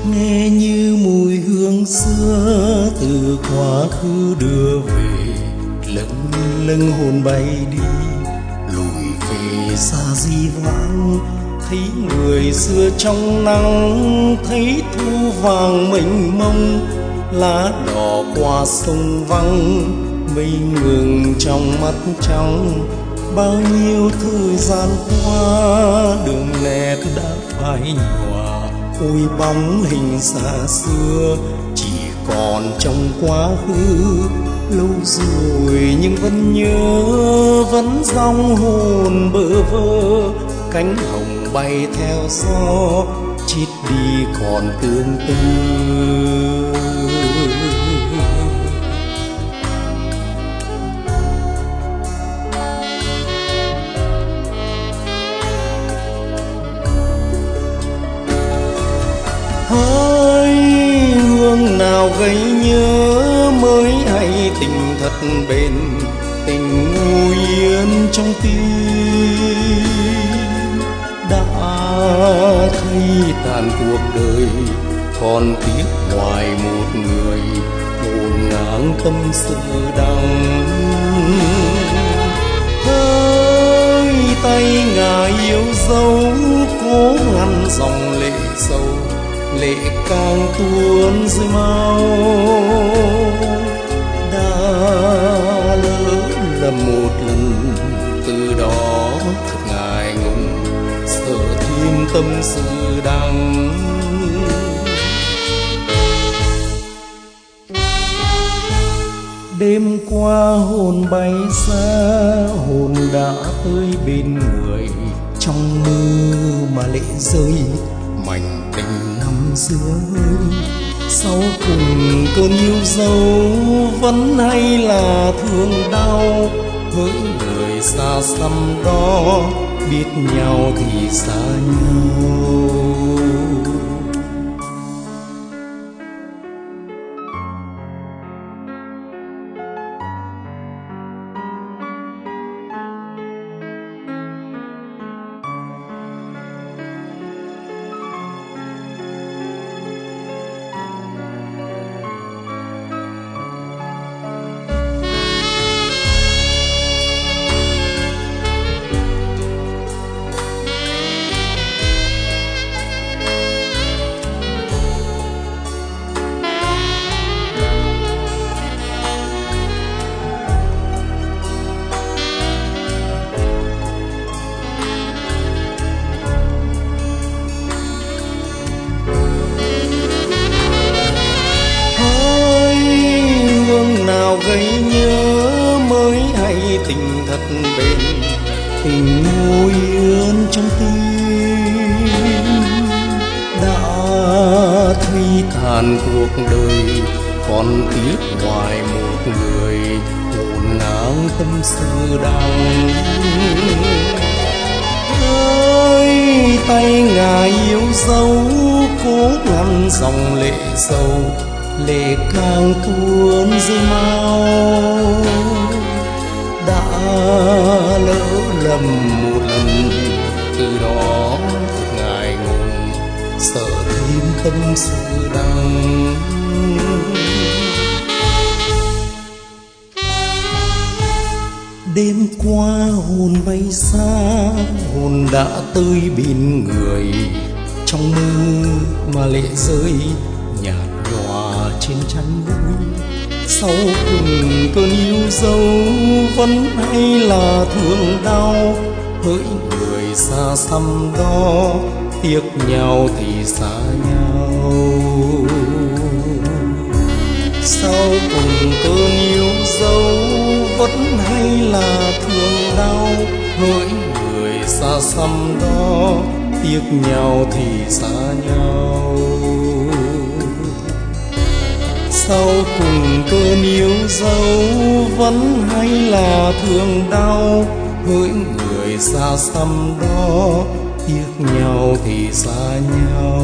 nghe như mùi hương xưa từ quá khứ đưa về, lâng lâng hồn bay đi lùi về xa di vãng. Thấy người xưa trong nắng, thấy thu vàng mênh mông, lá đỏ qua sông vắng, mây ngừng trong mắt trắng. Bao nhiêu thời gian qua, đường nét đã phai nhòa, ôi bóng hình xa xưa chỉ còn trong quá khứ. Lâu rồi nhưng vẫn nhớ, vẫn dòng hồn bơ vơ, cánh hồng bay theo gió, chít đi còn tương tư. Hỡi hương nào gây nhớ mới hay tình thật bền, tình ngủ yên trong tim. Đã thấy tàn cuộc đời, còn tiếc hoài một người, ngổn ngang tâm sự đắng. Hỡi tay ngà yêu dấu, cố ngăn dòng lệ sâu, lệ càng tuôn rơi mau. Đã lỡ lầm một lần, từ đó thật ngại ngùng, sợ thêm tâm sự đắng. Đêm qua hồn bay xa, hồn đã tới bên người, trong mơ mà lệ rơi mảnh tình năm xưa. Sau cùng cơn yêu dấu vẫn hay là thương đau, hỡi người xa xăm đó, biết nhau thì xa nhau. Gây nhớ mới hay tình thật bền, tình ngồi yên trong tim. Đã thấy tàn cuộc đời, còn tiếc hoài một người, hồn ngang tâm sự đắng. Ơi tay ngà yêu dấu, cố ngăn dòng lệ sâu, lệ càng tuôn rơi mau. Đã lỡ lầm một lần, từ đó thật ngại ngùng, sợ thêm tâm sự đắng. Đêm qua hồn bay xa, hồn đã tới bên người, trong mơ mà lệ rơi nhạt nhòa trên chăn gối. Sau cùng cơn yêu dấu vẫn hay là thương đau, hỡi người xa xăm đó, tiếc nhau thì xa nhau. Sau cùng cơn yêu dấu vẫn hay là thương đau, hỡi người xa xăm đó, tiếc nhau thì xa nhau. Sau cùng cơn yêu dấu vẫn hay là thương đau, hỡi người xa xăm đó, tiếc nhau thì xa nhau.